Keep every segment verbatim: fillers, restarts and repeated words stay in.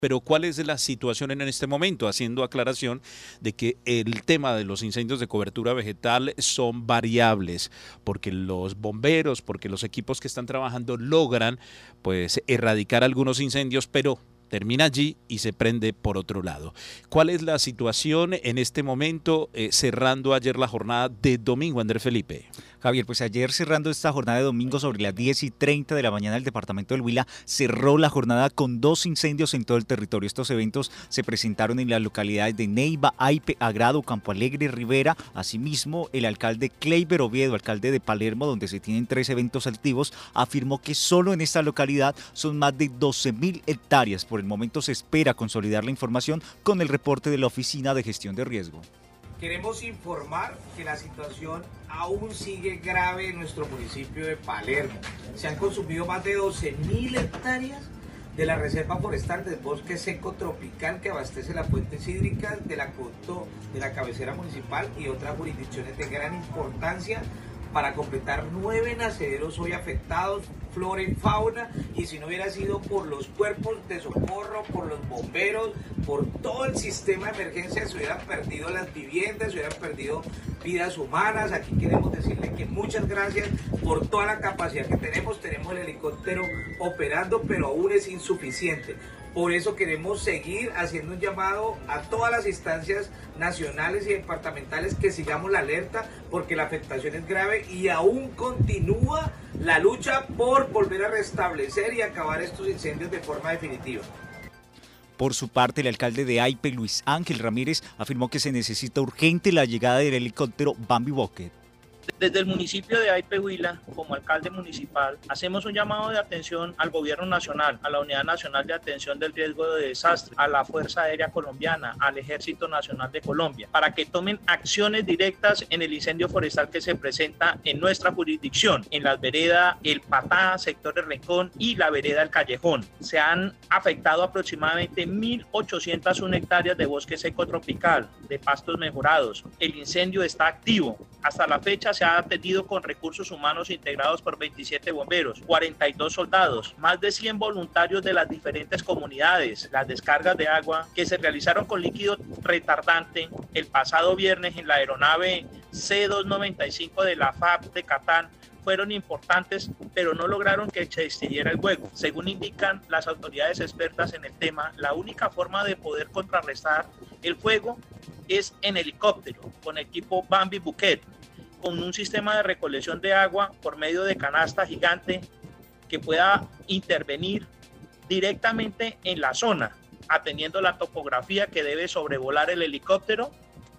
Pero ¿cuál es la situación en este momento? Haciendo aclaración de que el tema de los incendios de cobertura vegetal son variables, porque los bomberos, porque los equipos que están trabajando logran pues erradicar algunos incendios, pero termina allí y se prende por otro lado. ¿Cuál es la situación en este momento, eh, cerrando ayer la jornada de domingo, Andrés Felipe? Javier, pues ayer cerrando esta jornada de domingo sobre las diez y treinta de la mañana, el departamento del Huila cerró la jornada con dos incendios en todo el territorio. Estos eventos se presentaron en las localidades de Neiva, Aipe, Agrado, Campo Alegre, Rivera. Asimismo, el alcalde Kleiber Oviedo, alcalde de Palermo, donde se tienen tres eventos activos, afirmó que solo en esta localidad son más de doce mil hectáreas. Por el momento se espera consolidar la información con el reporte de la Oficina de Gestión de Riesgo. Queremos informar que la situación aún sigue grave en nuestro municipio de Palermo. Se han consumido más de doce mil hectáreas de la reserva forestal del bosque seco tropical que abastece las fuentes hídricas del acueducto de la cabecera municipal y otras jurisdicciones de gran importancia para completar nueve nacederos hoy afectados, flora y fauna, y si no hubiera sido por los cuerpos de socorro, por los bomberos, por todo el sistema de emergencia, se hubieran perdido las viviendas, se hubieran perdido vidas humanas. Aquí queremos decirle que muchas gracias por toda la capacidad que tenemos. Tenemos el helicóptero operando, pero aún es insuficiente. Por eso queremos seguir haciendo un llamado a todas las instancias nacionales y departamentales que sigamos la alerta, porque la afectación es grave y aún continúa la lucha por volver a restablecer y acabar estos incendios de forma definitiva. Por su parte, el alcalde de Aipe, Luis Ángel Ramírez, afirmó que se necesita urgente la llegada del helicóptero Bambi Bucket. Desde el municipio de Aipe, Huila, como alcalde municipal, hacemos un llamado de atención al gobierno nacional, a la Unidad Nacional de Atención del Riesgo de Desastre, a la Fuerza Aérea Colombiana, al Ejército Nacional de Colombia, para que tomen acciones directas en el incendio forestal que se presenta en nuestra jurisdicción, en las veredas El Patá, sector de Rincón y la vereda El Callejón. Se han afectado aproximadamente mil ochocientas una hectáreas de bosque seco tropical, de pastos mejorados. El incendio está activo. Hasta la fecha se ha atendido con recursos humanos integrados por veintisiete bomberos, cuarenta y dos soldados, más de cien voluntarios de las diferentes comunidades. Las descargas de agua que se realizaron con líquido retardante el pasado viernes en la aeronave C doscientos noventa y cinco de la F A B de Catán fueron importantes, pero no lograron que se extinguiera el fuego. Según indican las autoridades expertas en el tema, la única forma de poder contrarrestar el fuego es en helicóptero, con equipo Bambi Bucket, con un sistema de recolección de agua por medio de canasta gigante que pueda intervenir directamente en la zona, atendiendo la topografía que debe sobrevolar el helicóptero.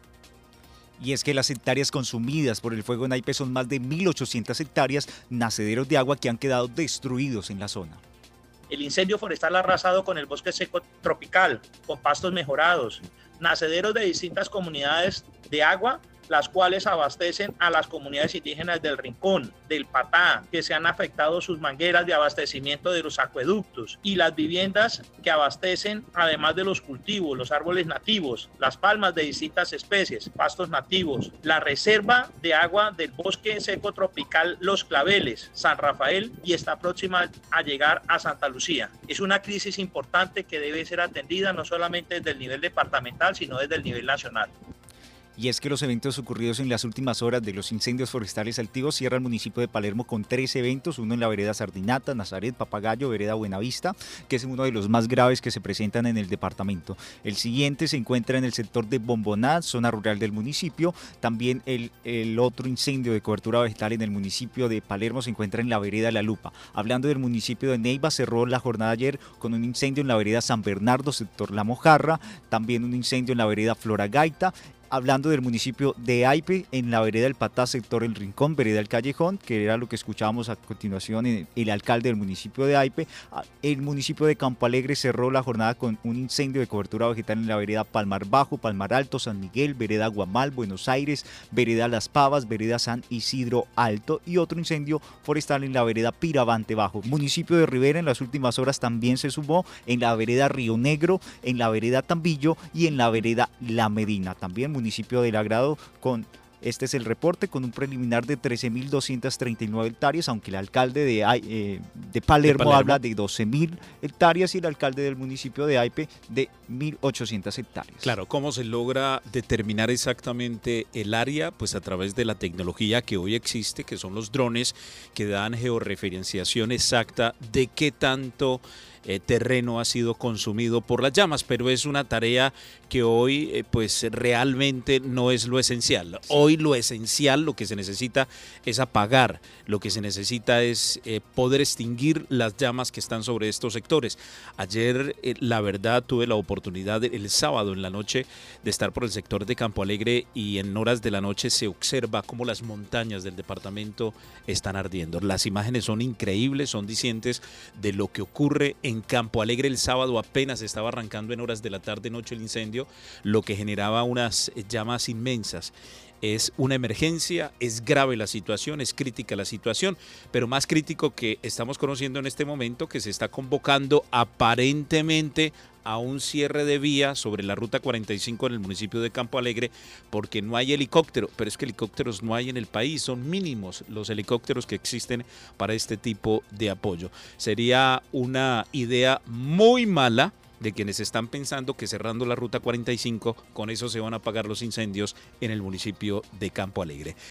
Y es que las hectáreas consumidas por el fuego en Aipe son más de mil ochocientas hectáreas, nacederos de agua que han quedado destruidos en la zona. El incendio forestal ha arrasado con el bosque seco tropical, con pastos mejorados, nacederos de distintas comunidades de agua, las cuales abastecen a las comunidades indígenas del Rincón, del Patá, que se han afectado sus mangueras de abastecimiento de los acueductos, y las viviendas que abastecen, además de los cultivos, los árboles nativos, las palmas de distintas especies, pastos nativos, la reserva de agua del bosque seco tropical Los Claveles, San Rafael, y está próxima a llegar a Santa Lucía. Es una crisis importante que debe ser atendida no solamente desde el nivel departamental, sino desde el nivel nacional. Y es que los eventos ocurridos en las últimas horas de los incendios forestales activos cierran el municipio de Palermo con tres eventos, uno en la vereda Sardinata, Nazaret, Papagayo, vereda Buenavista, que es uno de los más graves que se presentan en el departamento. El siguiente se encuentra en el sector de Bomboná, zona rural del municipio. También el, el otro incendio de cobertura vegetal en el municipio de Palermo se encuentra en la vereda La Lupa. Hablando del municipio de Neiva, cerró la jornada ayer con un incendio en la vereda San Bernardo, sector La Mojarra, también un incendio en la vereda Floragaita. Hablando del municipio de Aipe, en la vereda El Patá, sector El Rincón, vereda El Callejón, que era lo que escuchábamos a continuación en el alcalde del municipio de Aipe. El municipio de Campo Alegre cerró la jornada con un incendio de cobertura vegetal en la vereda Palmar Bajo, Palmar Alto, San Miguel, vereda Guamal, Buenos Aires, vereda Las Pavas, vereda San Isidro Alto, y otro incendio forestal en la vereda Piravante Bajo. Municipio de Rivera en las últimas horas también se sumó en la vereda Río Negro, en la vereda Tambillo y en la vereda La Medina. También municipio del Agrado con Este es el reporte con un preliminar de trece mil doscientas treinta y nueve hectáreas, aunque el alcalde de, eh, de, Palermo de Palermo habla de doce mil hectáreas y el alcalde del municipio de Aipe de mil ochocientas hectáreas. Claro, ¿cómo se logra determinar exactamente el área? Pues a través de la tecnología que hoy existe, que son los drones, que dan georreferenciación exacta de qué tanto Eh, terreno ha sido consumido por las llamas, pero es una tarea que hoy eh, pues realmente no es lo esencial. Hoy lo esencial, lo que se necesita es apagar, lo que se necesita es eh, poder extinguir las llamas que están sobre estos sectores. Ayer, eh, la verdad, tuve la oportunidad el sábado en la noche de estar por el sector de Campo Alegre y en horas de la noche se observa cómo las montañas del departamento están ardiendo. Las imágenes son increíbles, son dicientes de lo que ocurre en En Campo Alegre el sábado. Apenas estaba arrancando en horas de la tarde-noche el incendio, lo que generaba unas llamas inmensas. Es una emergencia, es grave la situación, es crítica la situación, pero más crítico que estamos conociendo en este momento que se está convocando aparentemente a un cierre de vía sobre la ruta cuarenta y cinco en el municipio de Campo Alegre porque no hay helicóptero, pero es que helicópteros no hay en el país, son mínimos los helicópteros que existen para este tipo de apoyo. Sería una idea muy mala de quienes están pensando que cerrando la ruta cuarenta y cinco con eso se van a apagar los incendios en el municipio de Campo Alegre.